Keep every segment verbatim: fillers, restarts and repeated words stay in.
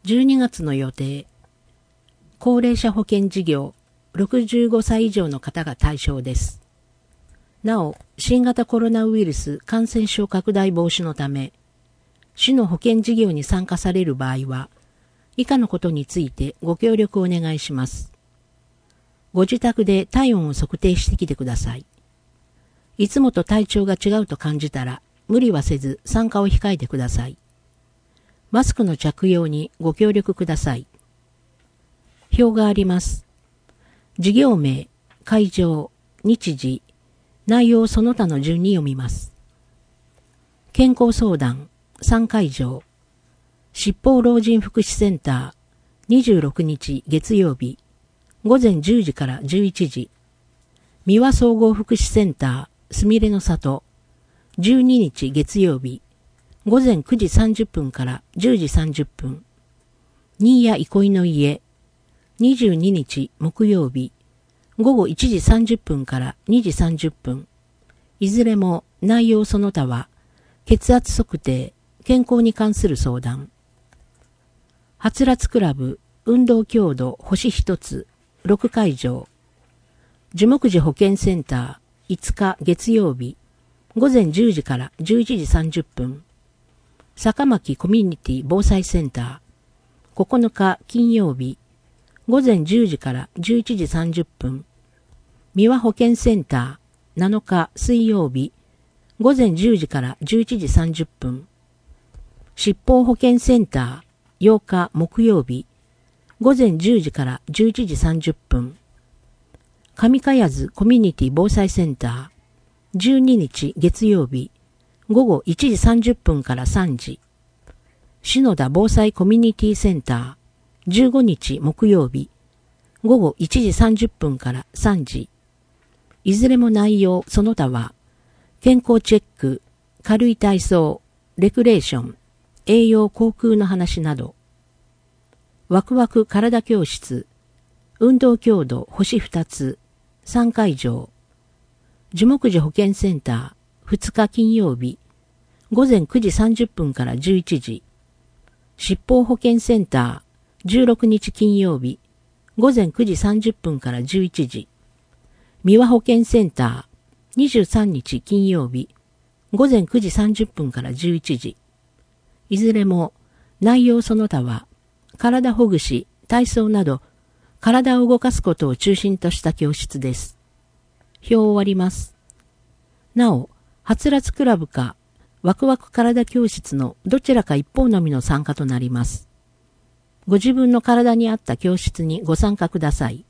じゅうにがつの予定。高齢者保険事業、ろくじゅうごさい以上の方が対象です。なお、新型コロナウイルス感染症拡大防止のため、市の保険事業に参加される場合は、以下のことについてご協力をお願いします。ご自宅で体温を測定してきてください。いつもと体調が違うと感じたら、無理はせず参加を控えてください。マスクの着用にご協力ください。表があります。事業名、会場、日時、内容その他の順に読みます。健康相談、さんかいじょう。七宝老人福祉センター、にじゅうろくにち月曜日、ごぜんじゅうじからじゅういちじ。三輪総合福祉センター、すみれの里、じゅうににち月曜日、ごぜんくじさんじゅっぷんからじゅうじさんじゅっぷん。新谷憩いの家、にじゅうににち木曜日、ごごいちじさんじゅっぷんからにじさんじゅっぷん。いずれも内容その他は、血圧測定、健康に関する相談。はつらつクラブ、運動強度星一つ、ろっかいじょう。樹木寺保健センター、いつか月曜日、ごぜんじゅうじからじゅういちじさんじゅっぷん。坂巻コミュニティ防災センター、ここのか金曜日、ごぜんじゅうじからじゅういちじさんじゅっぷん。三輪保健センター、なのか水曜日、ごぜんじゅうじからじゅういちじさんじゅっぷん。七宝保健センター、ようか木曜日、ごぜんじゅうじからじゅういちじさんじゅっぷん。上茅津コミュニティ防災センター、じゅうににち月曜日、ごごいちじさんじゅっぷんからさんじ。篠田防災コミュニティセンター、じゅうごにち木曜日、ごごいちじさんじゅっぷんからさんじ。いずれも内容その他は、健康チェック、軽い体操、レクレーション、栄養航空の話など。ワクワク体教室、運動強度星ふたつ、さんかいじょう。樹木寺保健センター、ふつか金曜日、ごぜんくじさんじゅっぷんからじゅういちじ。七宝保健センター、じゅうろくにち金曜日、ごぜんくじさんじゅっぷんからじゅういちじ。三輪保健センター、にじゅうさんにち金曜日、ごぜんくじさんじゅっぷんからじゅういちじ。いずれも内容その他は、体ほぐし、体操など、体を動かすことを中心とした教室です。表を終わります。なお、はつらつクラブか、ワクワク体教室のどちらか一方のみの参加となります。ご自分の体に合った教室にご参加ください。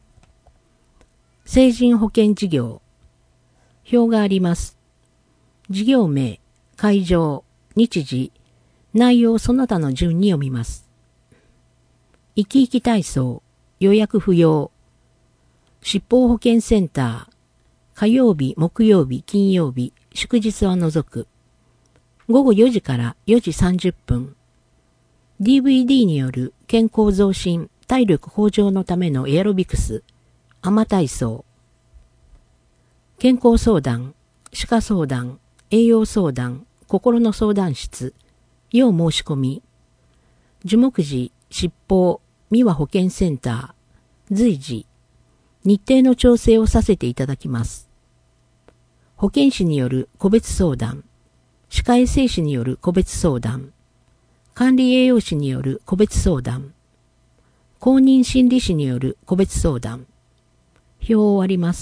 成人保険事業。表があります。事業名、会場、日時、内容その他の順に読みます。生き生き体操、予約不要。七宝保健センター、火曜日、木曜日、金曜日、祝日は除く。ごごよじからよじさんじゅっぷん。ディーブイディー による健康増進、体力向上のためのエアロビクス、アマ体操。健康相談、歯科相談、栄養相談、心の相談室、要申し込み。樹木寺、七宝、三輪保健センター、随時、日程の調整をさせていただきます。保健師による個別相談、歯科衛生士による個別相談、管理栄養士による個別相談、公認心理師による個別相談。表を終わります。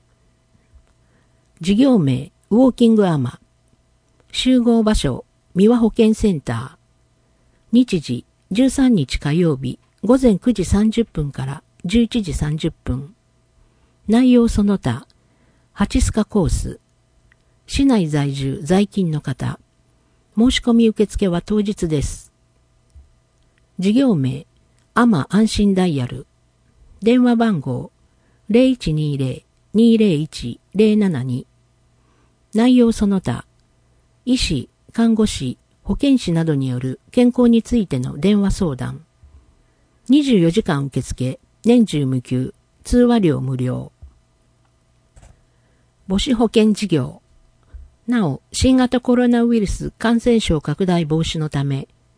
事業名、ウォーキングアマ。集合場所、三輪保健センター。日時、じゅうさんにち火曜日、ごぜんくじさんじゅっぷんからじゅういちじさんじゅっぷん。内容その他、ハチスカコース。市内在住在勤の方。申し込み受付は当日です。事業名、アマ安心ダイヤル。電話番号、ゼロいちにゼロ にゼロいち ゼロななに。内容その他、医師、看護師、保健師などによる健康についての電話相談。にじゅうよじかん受付、年中無休、通話料無料。母子保険事業。なお、新型コロナウイルス感染症拡大防止のため、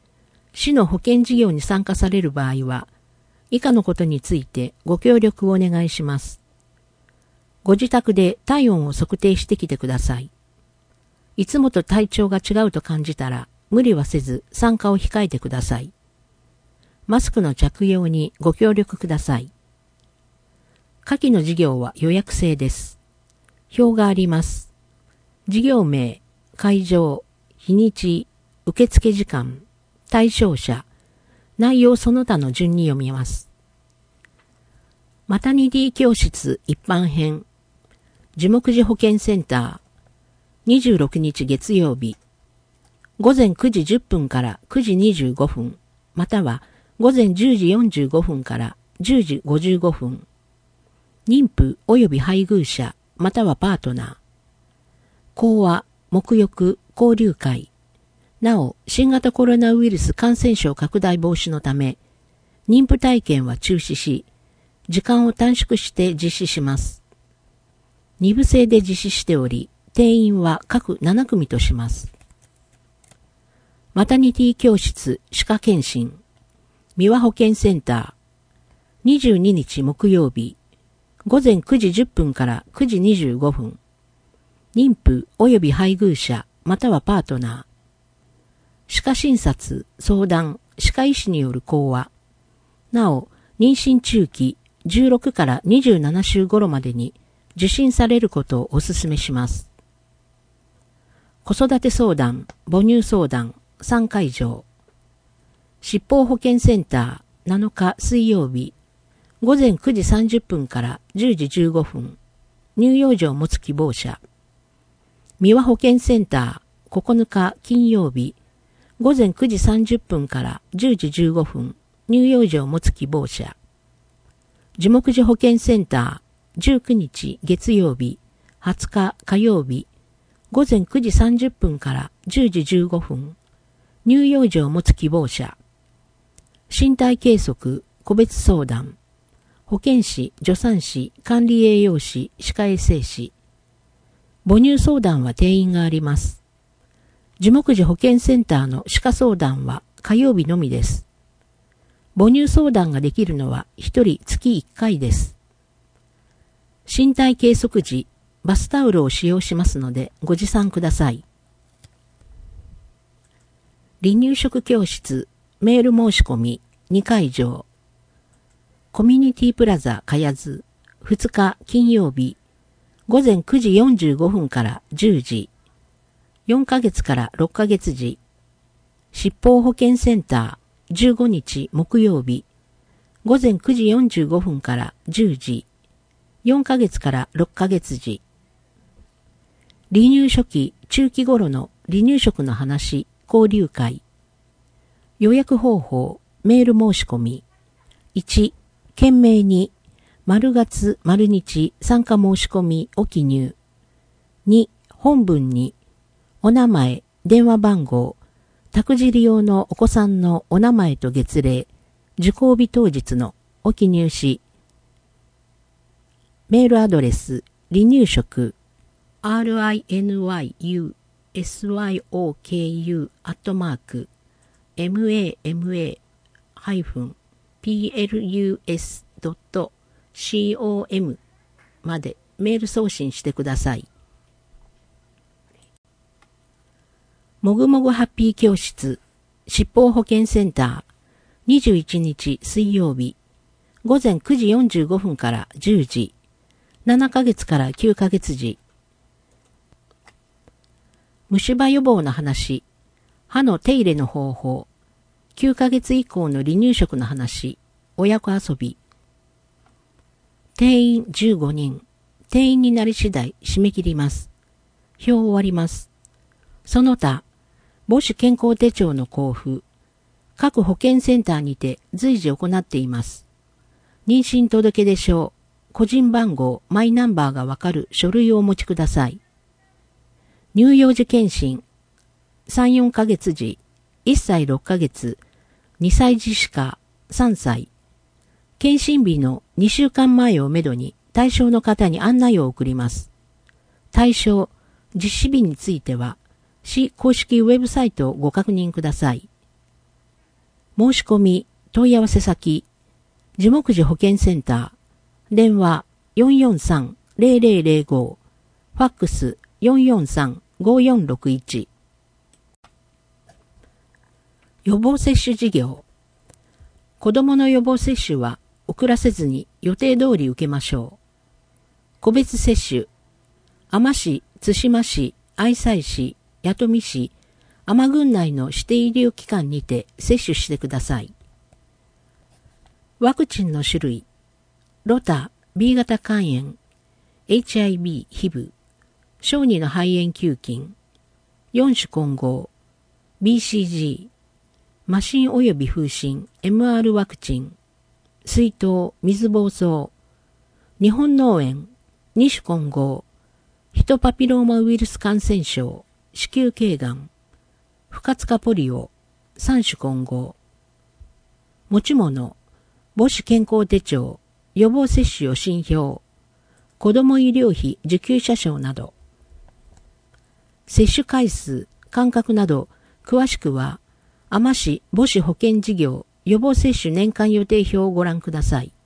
市の保険事業に参加される場合は、以下のことについてご協力をお願いします。ご自宅で体温を測定してきてください。いつもと体調が違うと感じたら、無理はせず参加を控えてください。マスクの着用にご協力ください。下記の事業は予約制です。表があります。事業名、会場、日にち、受付時間、対象者、内容その他の順に読みます。マタニティ教室一般編、樹木寺保健センター、にじゅうろくにち月曜日、午前くじじゅっぷんからくじにじゅうごふん、または午前じゅうじよんじゅうごふんからじゅうじごじゅうごふん、妊婦及び配偶者、またはパートナー、講話、沐浴、交流会、なお、新型コロナウイルス感染症拡大防止のため、妊婦体験は中止し、時間を短縮して実施します。二部制で実施しており、定員は各ななくみとします。マタニティ教室歯科検診、三輪保健センター、にじゅうににち木曜日、午前くじじゅっぷんからくじにじゅうごふん、妊婦及び配偶者、またはパートナー、歯科診察、相談、歯科医師による講話。なお、妊娠中期じゅうろくからにじゅうななしゅう頃までに受診されることをお勧めします。子育て相談、母乳相談、さんかいじょう。疾病保健センターなのか水曜日、午前くじさんじゅっぷんからじゅうじじゅうごふん、乳幼児を持つ希望者。三輪保健センターここのか金曜日、午前くじさんじゅっぷんからじゅうじじゅうごふん、乳幼児を持つ希望者。樹木寺保健センターじゅうくにち月曜日、はつか火曜日、午前くじさんじゅっぷんからじゅうじじゅうごふん、乳幼児を持つ希望者。身体計測、個別相談。保健師、助産師、管理栄養士、歯科衛生士。母乳相談は定員があります。樹木寺保健センターの歯科相談は火曜日のみです。母乳相談ができるのはひとりつきいっかいです。身体計測時、バスタオルを使用しますのでご持参ください。離乳食教室、メール申し込み、にかいじょう。コミュニティプラザかやず、ふつか金曜日、午前くじよんじゅうごふんからじゅうじ、よんかげつからろっかげつ時、疾病保健センターじゅうごにち木曜日、午前くじよんじゅうごふんからじゅうじ、よんかげつからろっかげつ時、離乳初期中期頃の離乳食の話、交流会、予約方法、メール申し込み、いち、件名に、丸月丸日参加申し込みお記入、に、本文に、お名前、電話番号、託児利用のお子さんのお名前と月齢、受講日当日のお記入し、メールアドレス、離乳食、リニューショク、アットマーク、ママ プラス ドット コム までメール送信してください。もぐもぐハッピー教室、疾病保健センター、にじゅういちにち水曜日、午前くじよんじゅうごふんからじゅうじ、ななかげつからきゅうかげつ時、虫歯予防の話、歯の手入れの方法、きゅうかげつ以降の離乳食の話、親子遊び。定員じゅうごにん、定員になり次第締め切ります。表を終わります。その他、母子健康手帳の交付、各保健センターにて随時行っています。妊娠届出書、個人番号、マイナンバーがわかる書類をお持ちください。乳幼児検診、さん、よんかげつ時、いっさいろっかげつ、にさい児歯科、さんさい。検診日のにしゅうかんまえをめどに対象の方に案内を送ります。対象、実施日については、市公式ウェブサイトをご確認ください。 申し込み、問い合わせ先、樹木寺保健センター、電話 よんよんさん ゼロゼロゼロご、ファックス よんよんさん ごよんろくいち。予防接種事業。子どもの予防接種は遅らせずに予定通り受けましょう。個別接種、海士、津島市、愛西市、弥富市、海郡内の指定医療機関にて接種してください。ワクチンの種類、ロタ、B 型肝炎、エイチアイブイ、ヒブ、小児の肺炎球菌、よん種混合、ビーシージー、麻疹及び風疹、エムアール ワクチン、水痘、水疱瘡、日本脳炎、に種混合、ヒトパピローマウイルス感染症、子宮頸がん、不活化ポリオ、さん種混合。持ち物、母子健康手帳、予防接種予診票、子ども医療費受給者証など。接種回数、間隔など、詳しくは、海士母子保健事業予防接種年間予定表をご覧ください。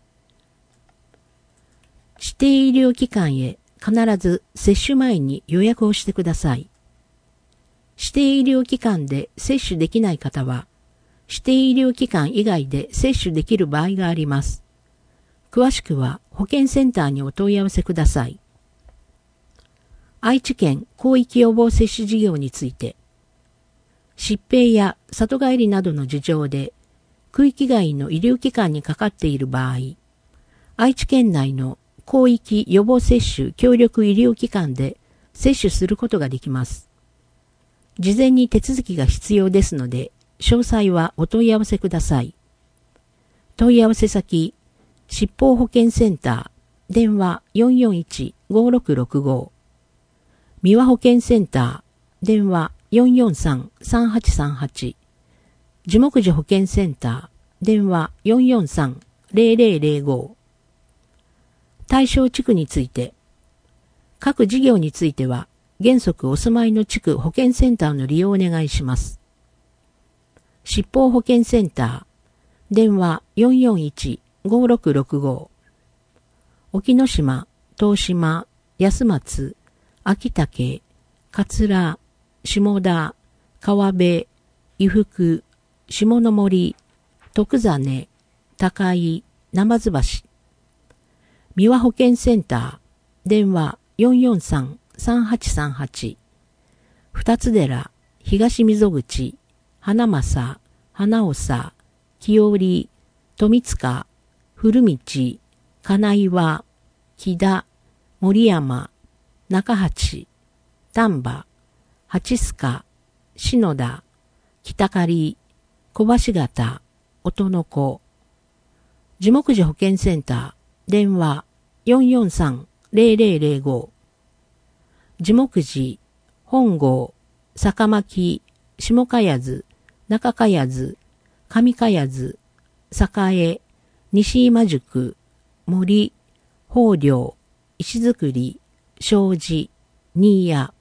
指定医療機関へ必ず接種前に予約をしてください。指定医療機関で接種できない方は、指定医療機関以外で接種できる場合があります。詳しくは保健センターにお問い合わせください。愛知県広域予防接種事業について、疾病や里帰りなどの事情で区域外の医療機関にかかっている場合、愛知県内の広域予防接種協力医療機関で接種することができます。事前に手続きが必要ですので、詳細はお問い合わせください。問い合わせ先、疾病保健センター、電話 よんよんいち ごろくろくご、三輪保健センター、電話 よんよんさん さんはちさんはち、樹木寺保健センター、電話 よんよんさん ゼロゼロゼロご。対象地区について、各事業については、原則お住まいの地区保健センターの利用をお願いします。疾病保健センター、電話 よんよんいち ごろくろくご。沖ノ島、東島、安松、秋竹、桂、下田、川辺、伊福、下の森、徳実、高井、鯰橋。三輪保健センター、電話 よんよんさん さんはちさんはち。二つ寺、東溝口、花正、花長、清織、富塚、古道、金岩、木田、森山、中八、丹波、八須賀、篠田、北刈、小橋形、音の子。樹木寺保健センター、電話 よんよんさん ゼロゼロゼロご。樹木寺、本郷、坂巻、下茅津、中茅津、上茅津、栄、西今宿、森、豊陵、石造り、障子、新谷。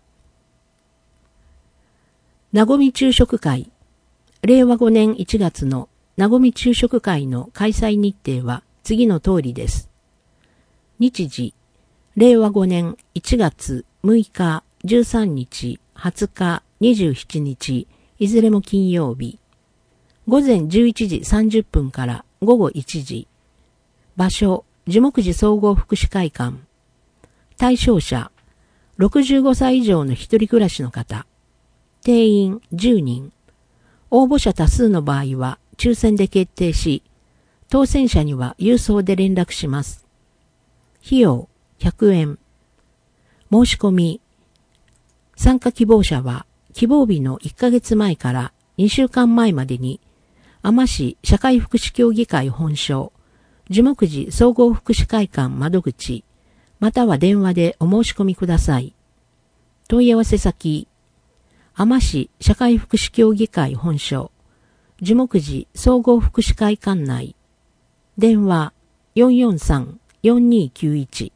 なごみ昼食会。れいわごねんいちがつのなごみ昼食会の開催日程は次の通りです。日時、れいわごねんいちがつむいか、じゅうさんにち、はつか、にじゅうしちにち、いずれも金曜日。ごぜんじゅういちじさんじゅっぷんからごごいちじ。場所、樹木寺総合福祉会館。対象者、ろくじゅうごさい以上の一人暮らしの方。定員じゅうにん。応募者多数の場合は抽選で決定し、当選者には郵送で連絡します。費用ひゃくえん。申し込み。参加希望者は希望日のいっかげつまえからにしゅうかんまえまでに、海士社会福祉協議会本所、樹木寺総合福祉会館窓口、または電話でお申し込みください。問い合わせ先、海士社会福祉協議会本所、樹木寺総合福祉会館内、電話 よんよんさん よんにーきゅういち。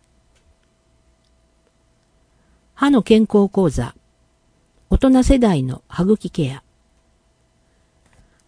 歯の健康講座、大人世代の歯茎ケア。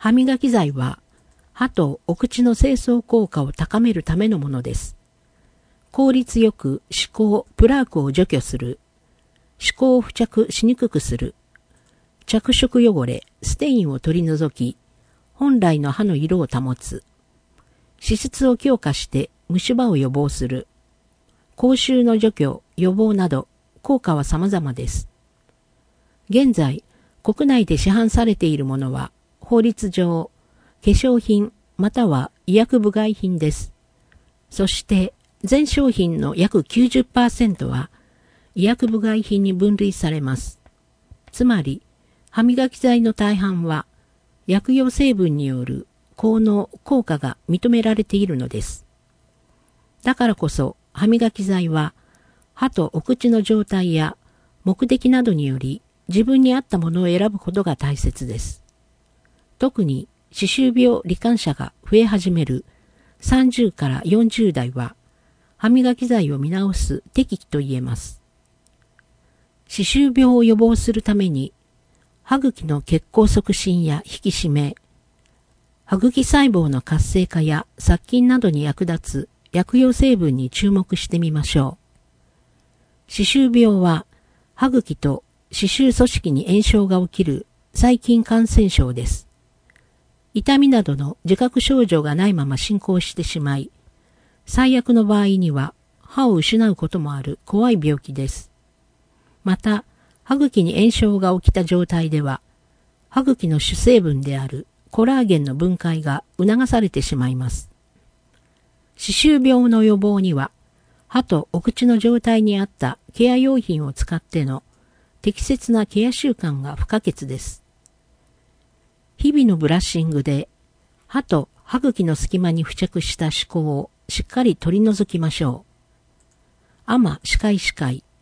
歯磨き剤は歯とお口の清掃効果を高めるためのものです。効率よく歯垢、プラークを除去する。歯垢を付着しにくくする。着色汚れ、ステインを取り除き、本来の歯の色を保つ。歯質を強化して虫歯を予防する。口臭の除去、予防など効果は様々です。現在、国内で市販されているものは法律上、化粧品または医薬部外品です。そして全商品の約 きゅうじゅっパーセント は医薬部外品に分類されます。つまり、歯磨き剤の大半は薬用成分による効能、効果が認められているのです。だからこそ歯磨き剤は歯とお口の状態や目的などにより自分に合ったものを選ぶことが大切です。特に歯周病罹患者が増え始めるさんじゅうからよんじゅう代は歯磨き剤を見直す適期と言えます。歯周病を予防するために歯茎の血行促進や引き締め、歯茎細胞の活性化や殺菌などに役立つ薬用成分に注目してみましょう。歯周病は歯茎と歯周組織に炎症が起きる細菌感染症です。痛みなどの自覚症状がないまま進行してしまい、最悪の場合には歯を失うこともある怖い病気です。また、歯茎に炎症が起きた状態では、歯茎の主成分であるコラーゲンの分解が促されてしまいます。歯周病の予防には、歯とお口の状態に合ったケア用品を使っての適切なケア習慣が不可欠です。日々のブラッシングで歯と歯茎の隙間に付着した歯垢をしっかり取り除きましょう。アマ歯科医師会